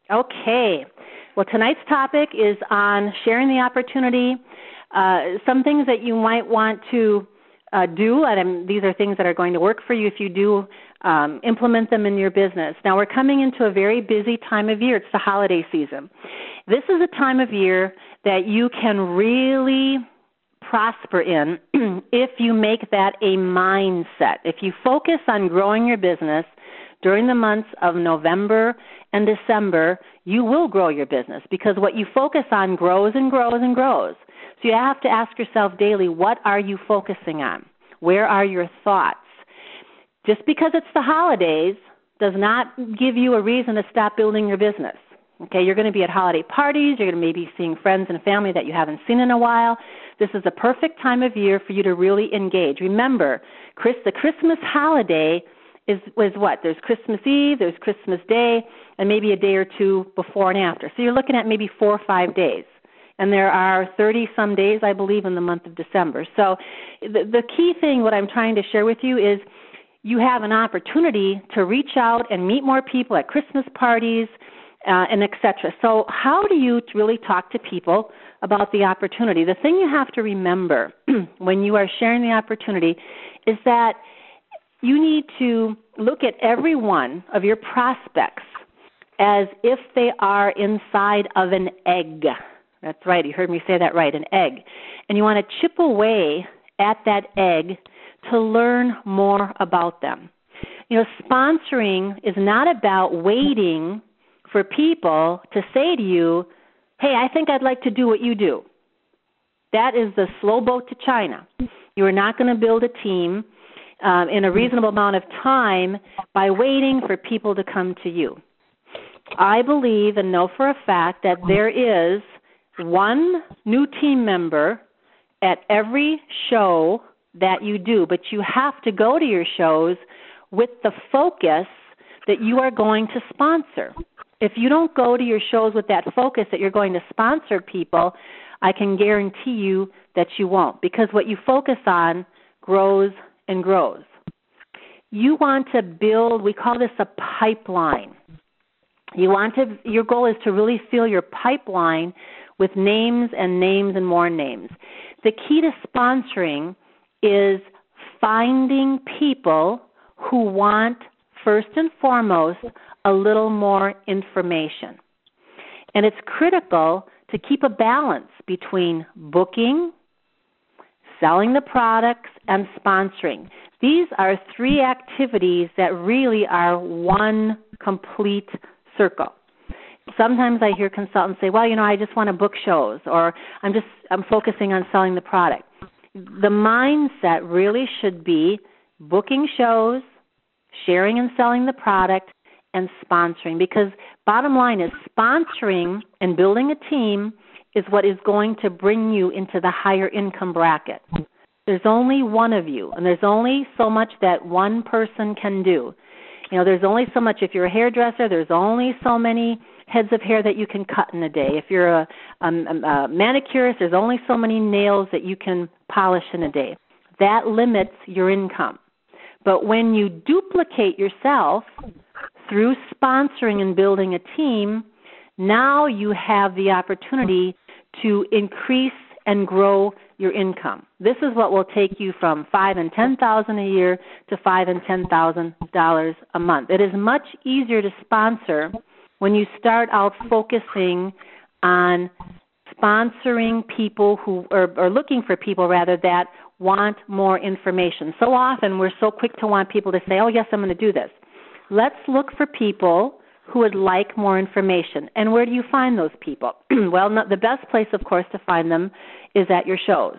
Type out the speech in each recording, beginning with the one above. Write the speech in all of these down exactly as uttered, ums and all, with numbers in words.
Okay. Well, tonight's topic is on sharing the opportunity, uh, some things that you might want to uh, do, and um, these are things that are going to work for you if you do um, implement them in your business. Now, we're coming into a very busy time of year. It's the holiday season. This is a time of year that you can really prosper in if you make that a mindset. If you focus on growing your business during the months of November and December, you will grow your business because what you focus on grows and grows and grows. So you have to ask yourself daily, what are you focusing on? Where are your thoughts? Just because it's the holidays does not give you a reason to stop building your business. Okay, you're going to be at holiday parties. You're going to maybe seeing friends and family that you haven't seen in a while. This is the perfect time of year for you to really engage. Remember, Chris, the Christmas holiday is was what? There's Christmas Eve, there's Christmas Day, and maybe a day or two before and after. So you're looking at maybe four or five days. And there are thirty-some days, I believe, in the month of December. So the, the key thing, what I'm trying to share with you is you have an opportunity to reach out and meet more people at Christmas parties, Uh, and et cetera. So how do you really talk to people about the opportunity? The thing you have to remember when you are sharing the opportunity is that you need to look at every one of your prospects as if they are inside of an egg. That's right. You heard me say that right, an egg. And you want to chip away at that egg to learn more about them. You know, sponsoring is not about waiting for people to say to you, hey, I think I'd like to do what you do. That is the slow boat to China. You are not going to build a team um, in a reasonable amount of time by waiting for people to come to you. I believe and know for a fact that there is one new team member at every show that you do, but you have to go to your shows with the focus that you are going to sponsor. If you don't go to your shows with that focus that you're going to sponsor people, I can guarantee you that you won't, because what you focus on grows and grows. You want to build, we call this a pipeline. You want to, your goal is to really fill your pipeline with names and names and more names. The key to sponsoring is finding people who want, first and foremost, a little more information. And it's critical to keep a balance between booking, selling the products, and sponsoring. These are three activities that really are one complete circle. Sometimes I hear consultants say, well, you know, I just want to book shows, or I'm just I'm focusing on selling the product. The mindset really should be booking shows, sharing and selling the product, and sponsoring, because bottom line is sponsoring and building a team is what is going to bring you into the higher income bracket. There's only one of you, and there's only so much that one person can do. You know, there's only so much. If you're a hairdresser, there's only so many heads of hair that you can cut in a day. If you're a, a, a manicurist, there's only so many nails that you can polish in a day. That limits your income. But when you duplicate yourself through sponsoring and building a team, now you have the opportunity to increase and grow your income. This is what will take you from five and ten thousand a year to five and ten thousand dollars a month. It is much easier to sponsor when you start out focusing on sponsoring people who or, or looking for people rather that want more information. So often we're so quick to want people to say, oh, yes, I'm going to do this. Let's look for people who would like more information. And where do you find those people? Well, no, the best place, of course, to find them is at your shows.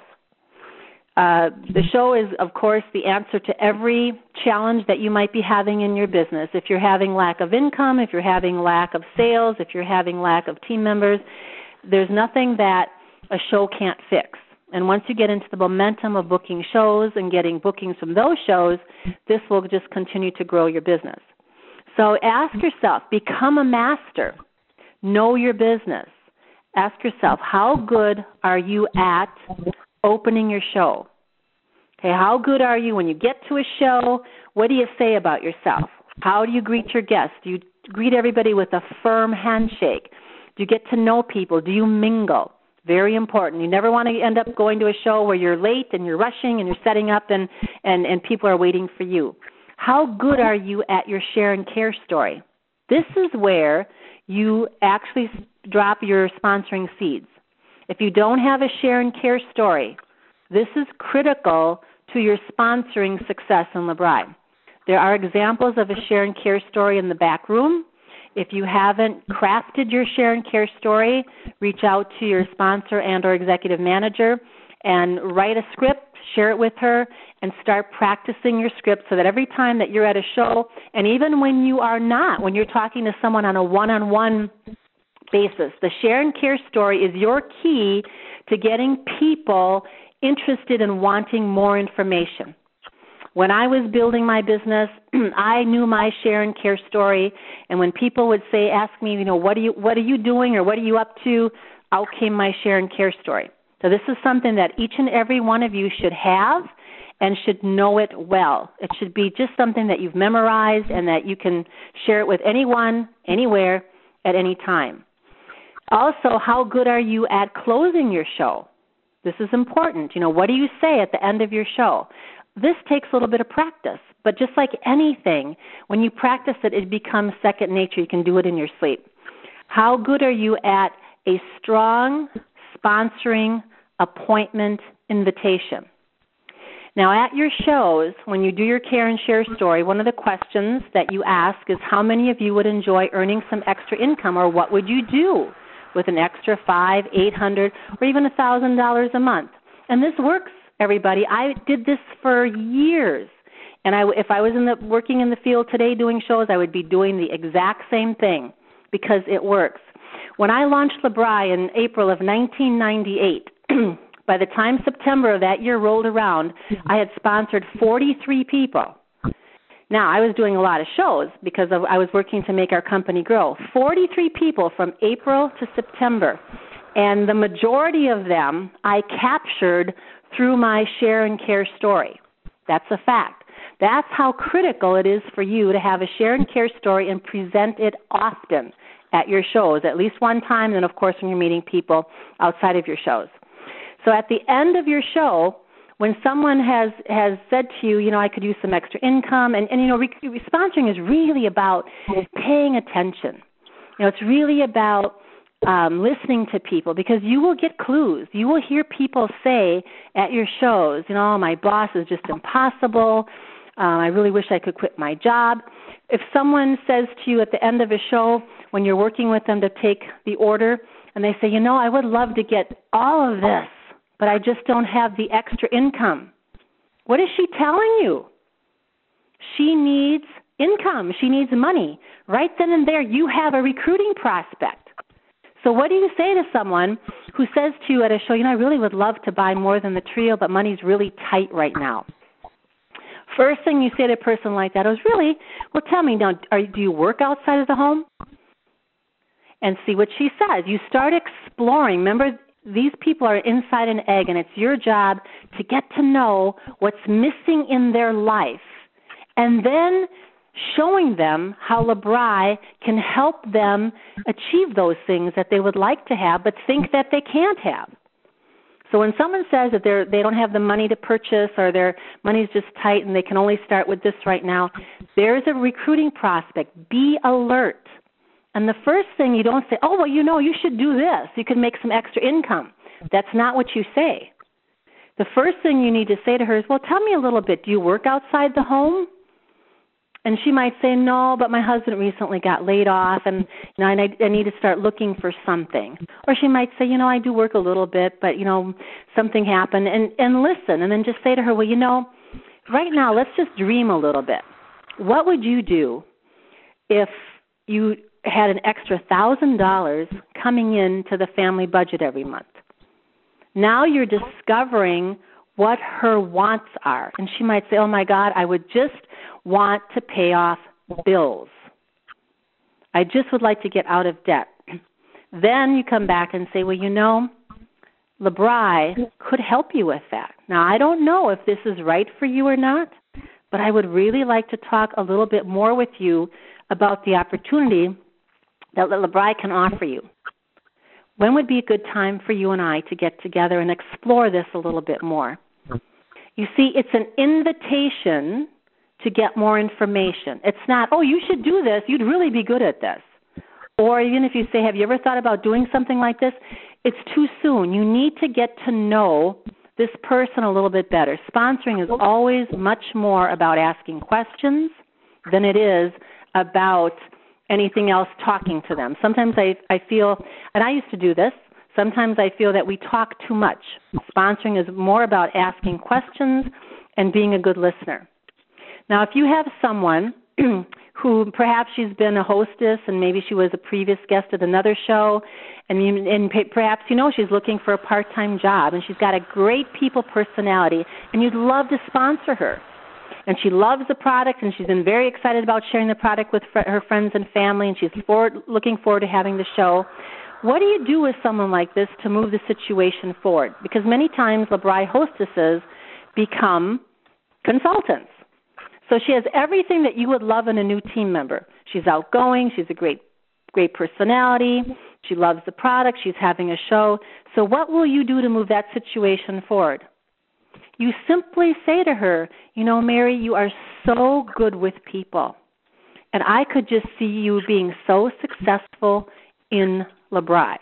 Uh, the show is, of course, the answer to every challenge that you might be having in your business. If you're having lack of income, if you're having lack of sales, if you're having lack of team members, there's nothing that a show can't fix. And once you get into the momentum of booking shows and getting bookings from those shows, this will just continue to grow your business. So ask yourself, become a master. Know your business. Ask yourself, how good are you at opening your show? Okay, how good are you when you get to a show? What do you say about yourself? How do you greet your guests? Do you greet everybody with a firm handshake? Do you get to know people? Do you mingle? Very important. You never want to end up going to a show where you're late and you're rushing and you're setting up and, and, and people are waiting for you. How good are you at your share and care story? This is where you actually drop your sponsoring seeds. If you don't have a share and care story, this is critical to your sponsoring success in LeBri. There are examples of a share and care story in the back room. If you haven't crafted your share and care story, reach out to your sponsor and or executive manager and write a script, share it with her, and start practicing your script so that every time that you're at a show, and even when you are not, when you're talking to someone on a one-on-one basis, the share and care story is your key to getting people interested in wanting more information. When I was building my business, I knew my share and care story, and when people would say, ask me, you know, what are you, what are you doing or what are you up to, out came my share and care story. So this is something that each and every one of you should have and should know it well. It should be just something that you've memorized and that you can share it with anyone, anywhere, at any time. Also, how good are you at closing your show? This is important. You know, what do you say at the end of your show? This takes a little bit of practice, but just like anything, when you practice it, it becomes second nature. You can do it in your sleep. How good are you at a strong sponsoring appointment invitation? Now, at your shows, when you do your care and share story, one of the questions that you ask is how many of you would enjoy earning some extra income, or what would you do with an extra five, eight hundred, or even a thousand dollars a month? And this works, everybody. I did this for years, and I, if I was in the, working in the field today doing shows, I would be doing the exact same thing because it works. When I launched LeBri in April of nineteen ninety-eight, by the time September of that year rolled around, I had sponsored forty-three people. Now, I was doing a lot of shows because of, I was working to make our company grow. forty-three people from April to September, and the majority of them I captured through my share and care story. That's a fact. That's how critical it is for you to have a share and care story and present it often at your shows, at least one time, and of course when you're meeting people outside of your shows. So at the end of your show, when someone has, has said to you, you know, I could use some extra income, and, and you know, re- sponsoring is really about paying attention. You know, it's really about um, listening to people, because you will get clues. You will hear people say at your shows, you know, my boss is just impossible. Um, I really wish I could quit my job. If someone says to you at the end of a show, when you're working with them to take the order, and they say, you know, I would love to get all of this, but I just don't have the extra income. What is she telling you? She needs income. She needs money. Right then and there, you have a recruiting prospect. So what do you say to someone who says to you at a show, you know, I really would love to buy more than the trio, but money's really tight right now? First thing you say to a person like that is, really, well, tell me, now, are, do you work outside of the home? And see what she says. You start exploring. Remember, these people are inside an egg, and it's your job to get to know what's missing in their life, and then showing them how LeBri can help them achieve those things that they would like to have but think that they can't have. So when someone says that they're, they don't have the money to purchase, or their money's just tight and they can only start with this right now, there's a recruiting prospect. Be alert. And the first thing, you don't say, oh, well, you know, you should do this. You can make some extra income. That's not what you say. The first thing you need to say to her is, well, tell me a little bit. Do you work outside the home? And she might say, no, but my husband recently got laid off, and you know, I, I need to start looking for something. Or she might say, you know, I do work a little bit, but, you know, something happened. And, and listen, and then just say to her, well, you know, right now, let's just dream a little bit. What would you do if you had an extra one thousand dollars coming into the family budget every month? Now you're discovering what her wants are. And she might say, oh, my God, I would just want to pay off bills. I just would like to get out of debt. Then you come back and say, well, you know, LeBri could help you with that. Now, I don't know if this is right for you or not, but I would really like to talk a little bit more with you about the opportunity that LeBri can offer you. When would be a good time for you and I to get together and explore this a little bit more? You see, it's an invitation to get more information. It's not, oh, you should do this. You'd really be good at this. Or even if you say, have you ever thought about doing something like this? It's too soon. You need to get to know this person a little bit better. Sponsoring is always much more about asking questions than it is about anything else talking to them. Sometimes I, I feel, and I used to do this, sometimes I feel that we talk too much. Sponsoring is more about asking questions and being a good listener. Now, if you have someone who perhaps she's been a hostess and maybe she was a previous guest at another show, and, you, and perhaps you know she's looking for a part-time job and she's got a great people personality and you'd love to sponsor her. And she loves the product and she's been very excited about sharing the product with fr- her friends and family, and she's forward, looking forward to having the show. What do you do with someone like this to move the situation forward? Because many times LeBri hostesses become consultants. So she has everything that you would love in a new team member. She's outgoing. She's a great, great personality. She loves the product. She's having a show. So what will you do to move that situation forward? You simply say to her, you know, Mary, you are so good with people, and I could just see you being so successful in LeBri.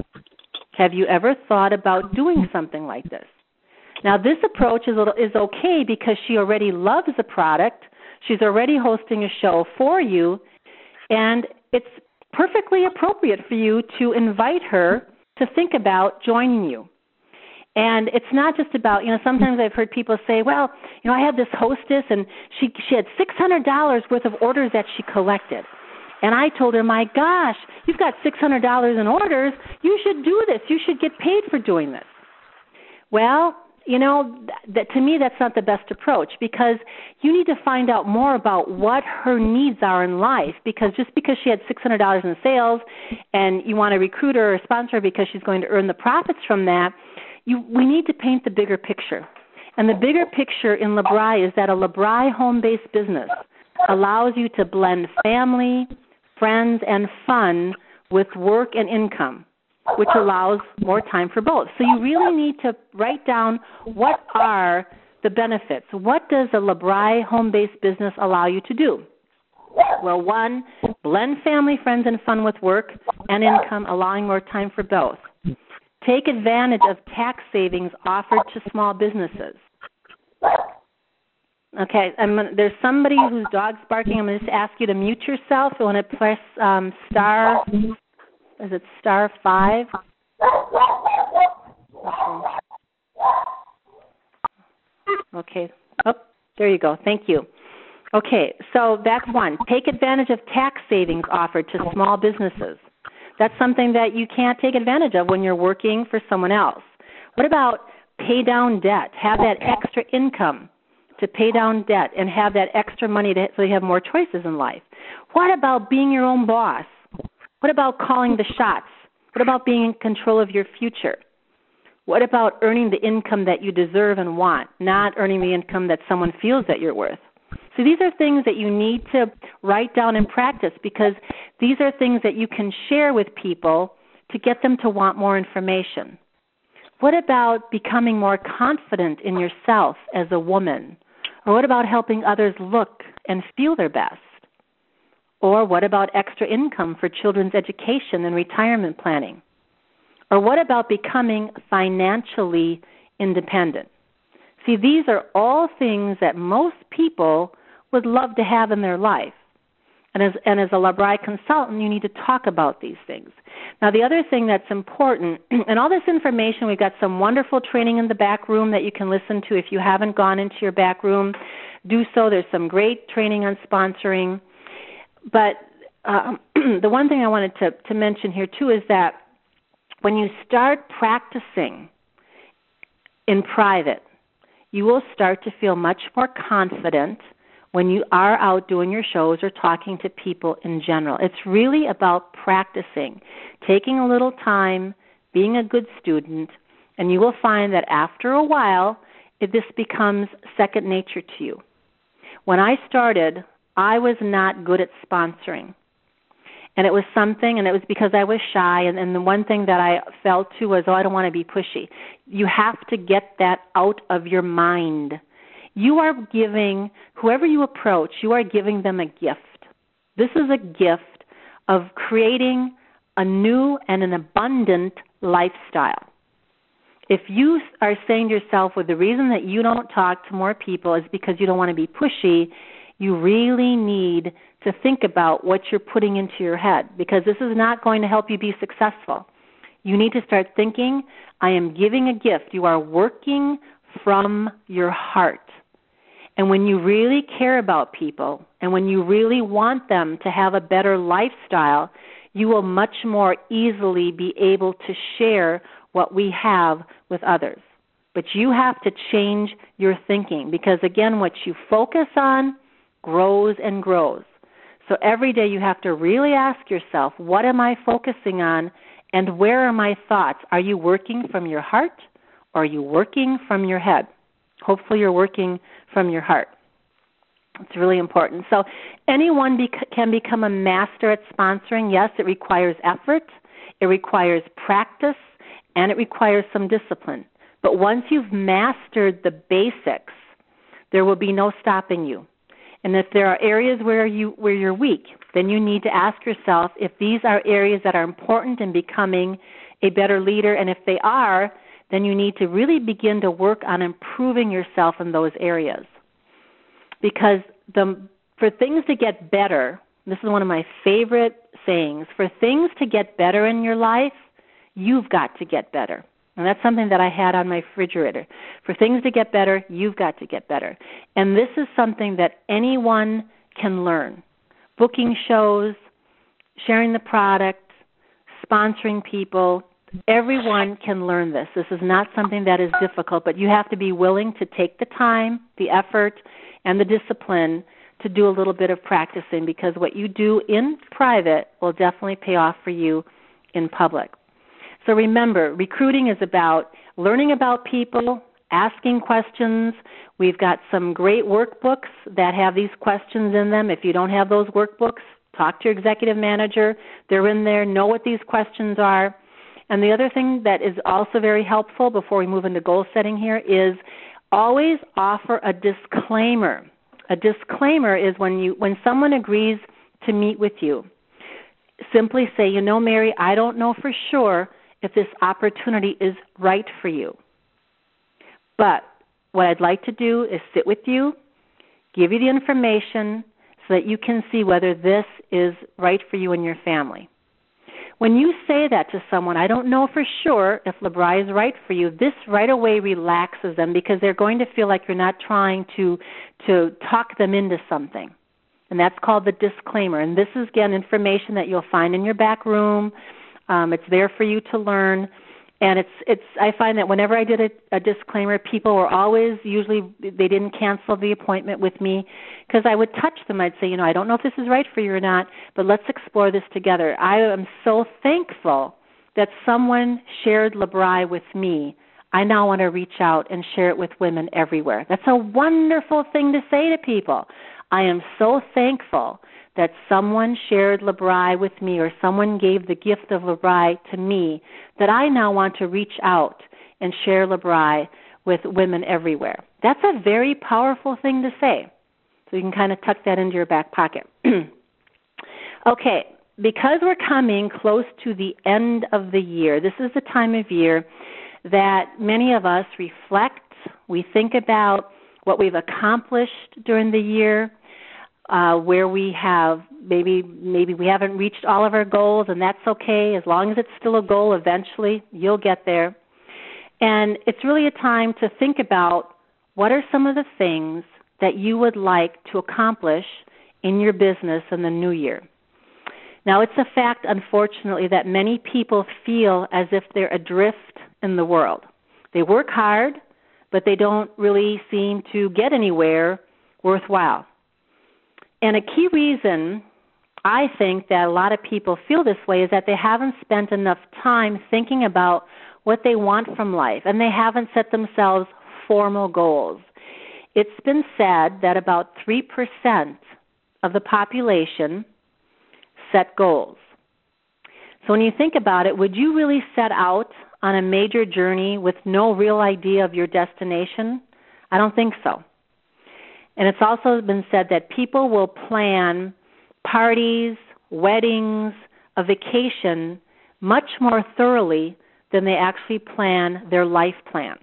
Have you ever thought about doing something like this? Now, this approach is, is okay because she already loves the product. She's already hosting a show for you, and it's perfectly appropriate for you to invite her to think about joining you. And it's not just about, you know, sometimes I've heard people say, well, you know, I had this hostess and she she had six hundred dollars worth of orders that she collected. And I told her, my gosh, you've got six hundred dollars in orders. You should do this. You should get paid for doing this. Well, you know, that, to me that's not the best approach, because you need to find out more about what her needs are in life, because just because she had six hundred dollars in sales and you want to recruit her or sponsor her because she's going to earn the profits from that, You, we need to paint the bigger picture. And the bigger picture in LeBri is that a LeBri home-based business allows you to blend family, friends, and fun with work and income, which allows more time for both. So you really need to write down what are the benefits. What does a LeBri home-based business allow you to do? Well, one, blend family, friends, and fun with work and income, allowing more time for both. Take advantage of tax savings offered to small businesses. Okay, I'm gonna, there's somebody whose dog's barking. I'm going to just ask you to mute yourself. I want to press um, star, is it star five? Okay. Okay. Oh, there you go. Thank you. Okay, so that's one. Take advantage of tax savings offered to small businesses. That's something that you can't take advantage of when you're working for someone else. What about pay down debt? Have that extra income to pay down debt and have that extra money to, so you have more choices in life. What about being your own boss? What about calling the shots? What about being in control of your future? What about earning the income that you deserve and want, not earning the income that someone feels that you're worth? So these are things that you need to write down and practice, because these are things that you can share with people to get them to want more information. What about becoming more confident in yourself as a woman? Or what about helping others look and feel their best? Or what about extra income for children's education and retirement planning? Or what about becoming financially independent? See, these are all things that most people would love to have in their life. And as, and as a LeBri consultant, you need to talk about these things. Now, the other thing that's important, and all this information, we've got some wonderful training in the back room that you can listen to. If you haven't gone into your back room, do so. There's some great training on sponsoring. But um, the one thing I wanted to, to mention here, too, is that when you start practicing in private, you will start to feel much more confident when you are out doing your shows or talking to people in general. It's really about practicing, taking a little time, being a good student, and you will find that after a while, it, this becomes second nature to you. When I started, I was not good at sponsoring. And it was something, and it was because I was shy, and, and the one thing that I felt too was, oh, I don't want to be pushy. You have to get that out of your mind. You are giving, whoever you approach, you are giving them a gift. This is a gift of creating a new and an abundant lifestyle. If you are saying to yourself, well, the reason that you don't talk to more people is because you don't want to be pushy, you really need to think about what you're putting into your head, because this is not going to help you be successful. You need to start thinking, I am giving a gift. You are working from your heart. And when you really care about people and when you really want them to have a better lifestyle, you will much more easily be able to share what we have with others. But you have to change your thinking, because, again, what you focus on grows and grows. So every day you have to really ask yourself, what am I focusing on, and where are my thoughts? Are you working from your heart, or are you working from your head? Hopefully you're working from your heart. It's really important. So anyone bec- can become a master at sponsoring. Yes, it requires effort, it requires practice, and it requires some discipline. But once you've mastered the basics, there will be no stopping you. And if there are areas where you where you're weak, then you need to ask yourself if these are areas that are important in becoming a better leader. And if they are, then you need to really begin to work on improving yourself in those areas. Because the for things to get better, this is one of my favorite sayings, for things to get better in your life, you've got to get better. And that's something that I had on my refrigerator. For things to get better, you've got to get better. And this is something that anyone can learn. Booking shows, sharing the product, sponsoring people, everyone can learn this. This is not something that is difficult, but you have to be willing to take the time, the effort, and the discipline to do a little bit of practicing, because what you do in private will definitely pay off for you in public. So remember, recruiting is about learning about people, asking questions. We've got some great workbooks that have these questions in them. If you don't have those workbooks, talk to your executive manager. They're in there. Know what these questions are. And the other thing that is also very helpful before we move into goal setting here is always offer a disclaimer. A disclaimer is when you when someone agrees to meet with you, simply say, you know, Mary, I don't know for sure if this opportunity is right for you. But what I'd like to do is sit with you, give you the information so that you can see whether this is right for you and your family. When you say that to someone, I don't know for sure if LeBri is right for you, this right away relaxes them, because they're going to feel like you're not trying to to talk them into something. And that's called the disclaimer. And this is, again, information that you'll find in your back room. Um, it's there for you to learn. And it's it's. I find that whenever I did a, a disclaimer, people were always, usually they didn't cancel the appointment with me, because I would touch them. I'd say, you know, I don't know if this is right for you or not, but let's explore this together. I am so thankful that someone shared LeBri with me. I now want to reach out and share it with women everywhere. That's a wonderful thing to say to people. I am so thankful that someone shared LeBri with me, or someone gave the gift of LeBri to me, that I now want to reach out and share LeBri with women everywhere. That's a very powerful thing to say. So you can kind of tuck that into your back pocket. Okay, because we're coming close to the end of the year, this is the time of year that many of us reflect. We think about what we've accomplished during the year, Uh, where we have maybe maybe we haven't reached all of our goals, and that's okay. As long as it's still a goal, eventually you'll get there. And it's really a time to think about what are some of the things that you would like to accomplish in your business in the new year. Now, it's a fact, unfortunately, that many people feel as if they're adrift in the world. They work hard, but they don't really seem to get anywhere worthwhile. And a key reason I think that a lot of people feel this way is that they haven't spent enough time thinking about what they want from life, and they haven't set themselves formal goals. it's been said that about three percent of the population set goals. So when you think about it, would you really set out on a major journey with no real idea of your destination? I don't think so. And it's also been said that people will plan parties, weddings, a vacation much more thoroughly than they actually plan their life plan.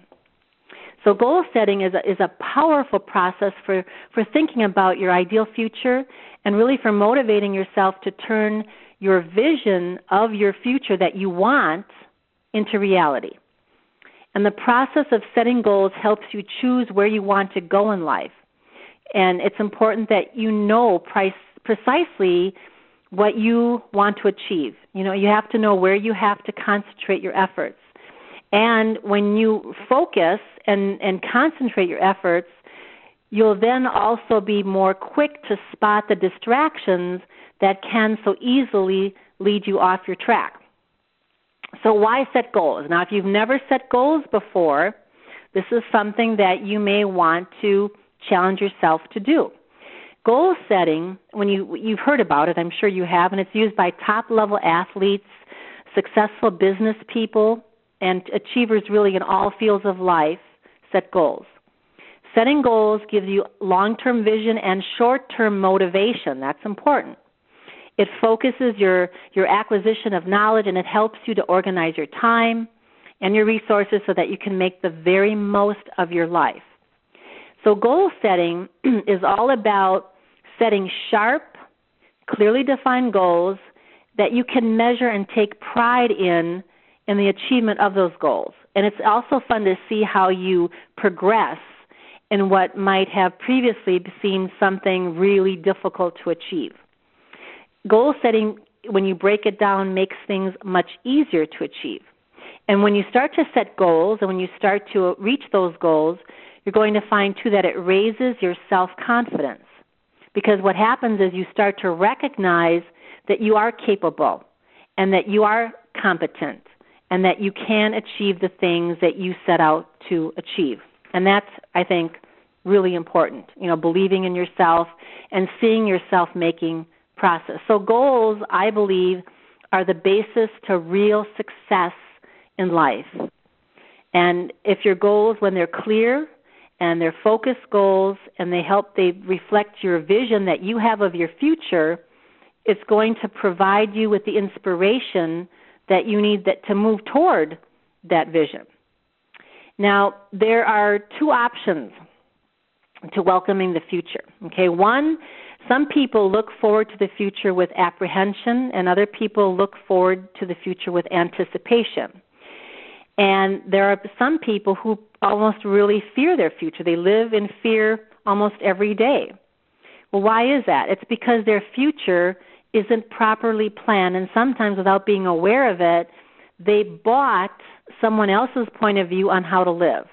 So goal setting is a, is a powerful process for, for thinking about your ideal future and really for motivating yourself to turn your vision of your future that you want into reality. And the process of setting goals helps you choose where you want to go in life. And it's important that you know price, precisely what you want to achieve. You know, you have to know where you have to concentrate your efforts. And when you focus and, and concentrate your efforts, you'll then also be more quick to spot the distractions that can so easily lead you off your track. So why set goals? Now, if you've never set goals before, this is something that you may want to challenge yourself to do. Goal setting, when you, you've heard about it, I'm sure you have, and it's used by top-level athletes, successful business people, and achievers really in all fields of life set goals. Setting goals gives you long-term vision and short-term motivation. That's important. It focuses your, your acquisition of knowledge, and it helps you to organize your time and your resources so that you can make the very most of your life. So goal setting is all about setting sharp, clearly defined goals that you can measure and take pride in in the achievement of those goals. And it's also fun to see how you progress in what might have previously seemed something really difficult to achieve. Goal setting, when you break it down, makes things much easier to achieve. And when you start to set goals and when you start to reach those goals, you're going to find, too, that it raises your self-confidence. Because what happens is you start to recognize that you are capable and that you are competent and that you can achieve the things that you set out to achieve. And that's, I think, really important, you know, believing in yourself and seeing yourself making process. So goals, I believe, are the basis to real success in life. And if your goals, when they're clear and they're focused goals and they help, they reflect your vision that you have of your future, it's going to provide you with the inspiration that you need that to move toward that vision. Now, there are two options to welcoming the future. Okay, one, some people look forward to the future with apprehension, and other people look forward to the future with anticipation. And there are some people who almost really fear their future. They live in fear almost every day. Well, why is that? It's because their future isn't properly planned, and sometimes without being aware of it, they bought someone else's point of view on how to live.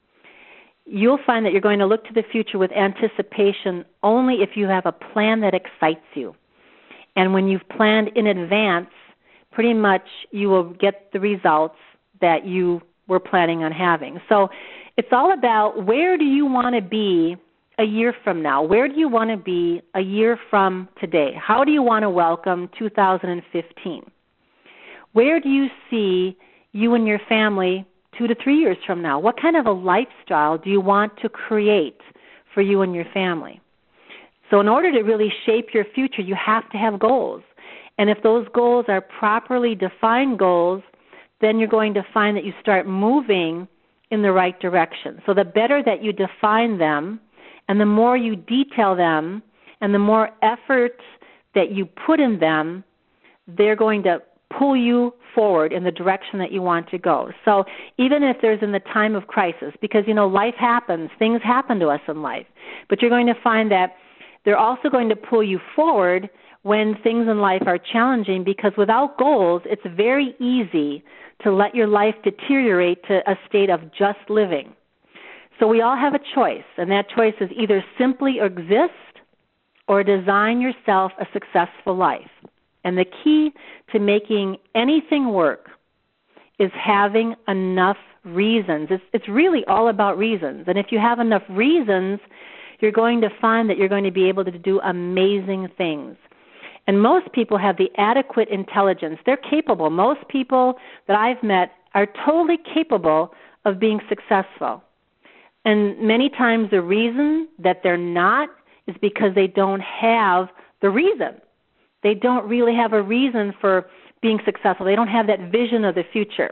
You'll find that you're going to look to the future with anticipation only if you have a plan that excites you. And when you've planned in advance, pretty much you will get the results that you were planning on having. So it's all about, where do you want to be a year from now? Where do you want to be a year from today? How do you want to welcome two thousand fifteen? Where do you see you and your family two to three years from now? What kind of a lifestyle do you want to create for you and your family? So in order to really shape your future, you have to have goals. And if those goals are properly defined goals, then you're going to find that you start moving in the right direction. So the better that you define them, and the more you detail them, and the more effort that you put in them, they're going to pull you forward in the direction that you want to go. So even if there's in the time of crisis, because, you know, life happens, things happen to us in life, but you're going to find that they're also going to pull you forward when things in life are challenging, because without goals, it's very easy to let your life deteriorate to a state of just living. So we all have a choice, and that choice is either simply exist or design yourself a successful life. And the key to making anything work is having enough reasons. It's, it's really all about reasons. And if you have enough reasons, you're going to find that you're going to be able to do amazing things. And most people have the adequate intelligence. They're capable. Most people that I've met are totally capable of being successful. And many times the reason that they're not is because they don't have the reason. They don't really have a reason for being successful. They don't have that vision of the future.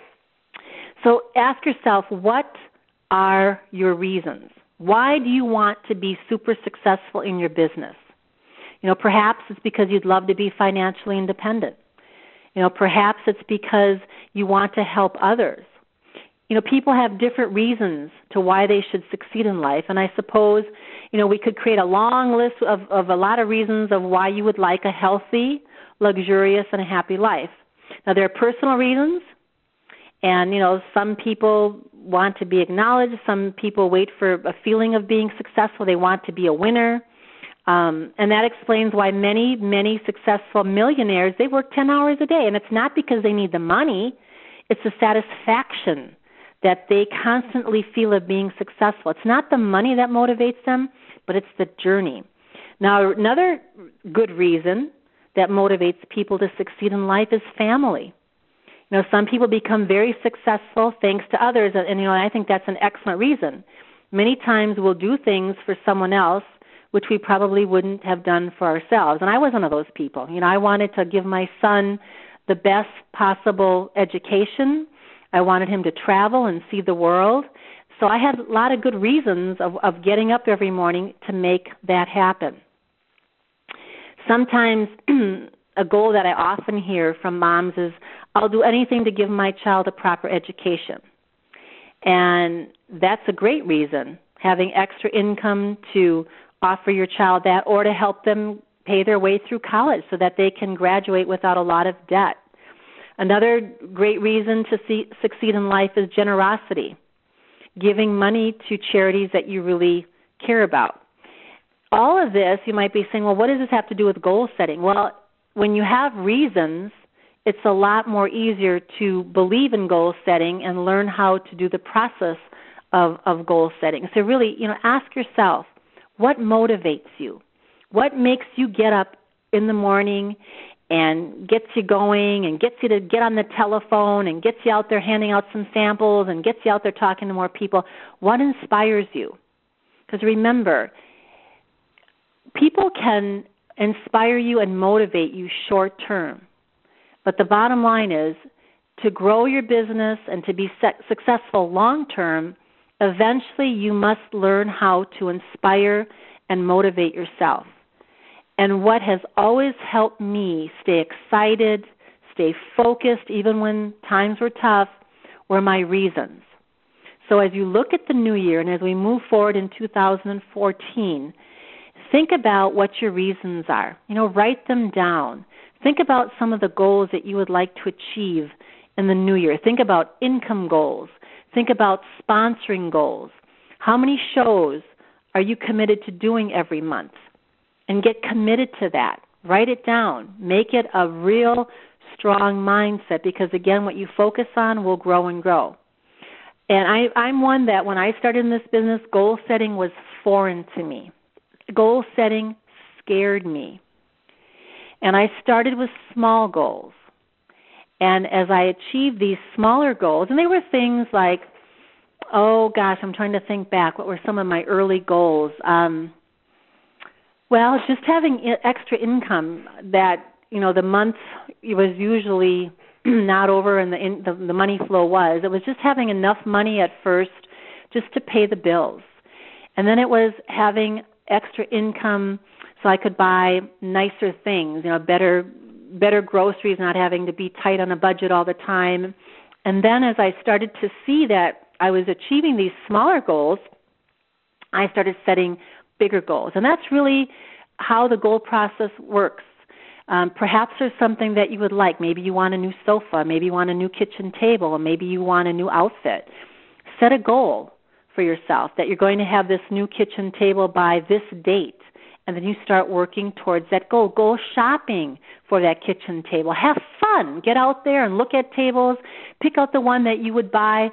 So ask yourself, what are your reasons? Why do you want to be super successful in your business? You know, perhaps it's because you'd love to be financially independent. You know, perhaps it's because you want to help others. You know, people have different reasons to why they should succeed in life, and I suppose, you know, we could create a long list of, of a lot of reasons of why you would like a healthy, luxurious, and a happy life. Now, there are personal reasons, and, you know, some people want to be acknowledged. Some people wait for a feeling of being successful. They want to be a winner. Um, and that explains why many, many successful millionaires, they work ten hours a day. And it's not because they need the money. It's the satisfaction that they constantly feel of being successful. It's not the money that motivates them, but it's the journey. Now, another good reason that motivates people to succeed in life is family. You know, some people become very successful thanks to others, and, you know, I think that's an excellent reason. Many times we'll do things for someone else which we probably wouldn't have done for ourselves. And I was one of those people. You know, I wanted to give my son the best possible education. I wanted him to travel and see the world. So I had a lot of good reasons of, of getting up every morning to make that happen. Sometimes a goal that I often hear from moms is, I'll do anything to give my child a proper education. And that's a great reason, having extra income to offer your child that, or to help them pay their way through college so that they can graduate without a lot of debt. Another great reason to see, succeed in life is generosity, giving money to charities that you really care about. All of this, you might be saying, well, what does this have to do with goal setting? Well, when you have reasons, it's a lot more easier to believe in goal setting and learn how to do the process of, of goal setting. So really, you know, ask yourself, what motivates you? What makes you get up in the morning and gets you going and gets you to get on the telephone and gets you out there handing out some samples and gets you out there talking to more people? What inspires you? Because remember, people can inspire you and motivate you short term. But the bottom line is, to grow your business and to be successful long term, eventually you must learn how to inspire and motivate yourself. And what has always helped me stay excited, stay focused, even when times were tough, were my reasons. So as you look at the new year and as we move forward in two thousand fourteen, think about what your reasons are. You know, write them down. Think about some of the goals that you would like to achieve in the new year. Think about income goals. Think about sponsoring goals. How many shows are you committed to doing every month? And get committed to that. Write it down. Make it a real strong mindset, because, again, what you focus on will grow and grow. And I, I'm one that when I started in this business, goal setting was foreign to me. Goal setting scared me. And I started with small goals. And as I achieved these smaller goals, and they were things like, oh, gosh, I'm trying to think back. What were some of my early goals? Um, well, just having extra income that, you know, the month was usually not over and the, in, the, the money flow was. It was just having enough money at first just to pay the bills. And then it was having extra income so I could buy nicer things, you know, better better groceries, not having to be tight on a budget all the time. And then as I started to see that I was achieving these smaller goals, I started setting bigger goals. And that's really how the goal process works. Um, perhaps there's something that you would like. Maybe you want a new sofa. Maybe you want a new kitchen table. Or maybe you want a new outfit. Set a goal for yourself that you're going to have this new kitchen table by this date. And then you start working towards that goal. Go shopping for that kitchen table. Have fun. Get out there and look at tables. Pick out the one that you would buy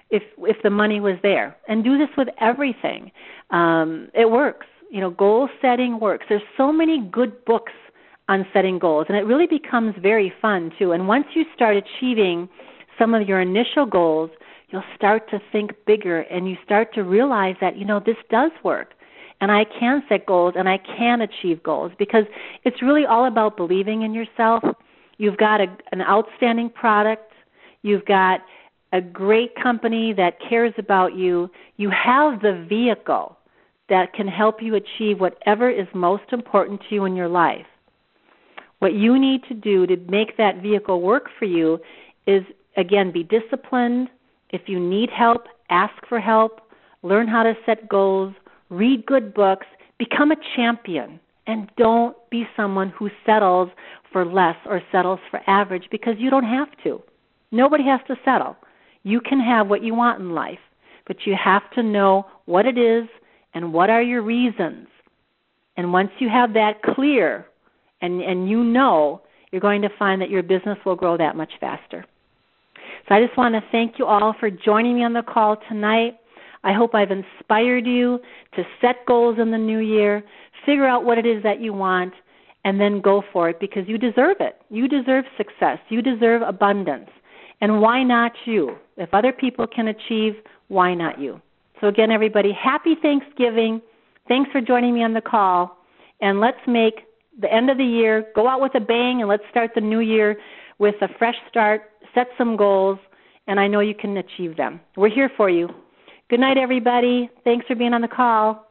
if if the money was there. And do this with everything. Um, it works. You know, goal setting works. There's so many good books on setting goals, and it really becomes very fun, too. And once you start achieving some of your initial goals, you'll start to think bigger, and you start to realize that, you know, this does work, and I can set goals, and I can achieve goals, because it's really all about believing in yourself. You've got a, an outstanding product. You've got a great company that cares about you. You have the vehicle that can help you achieve whatever is most important to you in your life. What you need to do to make that vehicle work for you is, again, be disciplined. If you need help, ask for help. Learn how to set goals. Read good books. Become a champion. And don't be someone who settles for less or settles for average, because you don't have to. Nobody has to settle. You can have what you want in life, but you have to know what it is and what are your reasons. And once you have that clear and, and you know, you're going to find that your business will grow that much faster. So I just want to thank you all for joining me on the call tonight. I hope I've inspired you to set goals in the new year, figure out what it is that you want, and then go for it, because you deserve it. You deserve success. You deserve abundance. And why not you? If other people can achieve, why not you? So again, everybody, happy Thanksgiving. Thanks for joining me on the call. And let's make the end of the year, go out with a bang, and let's start the new year with a fresh start, set some goals, and I know you can achieve them. We're here for you. Good night, everybody. Thanks for being on the call.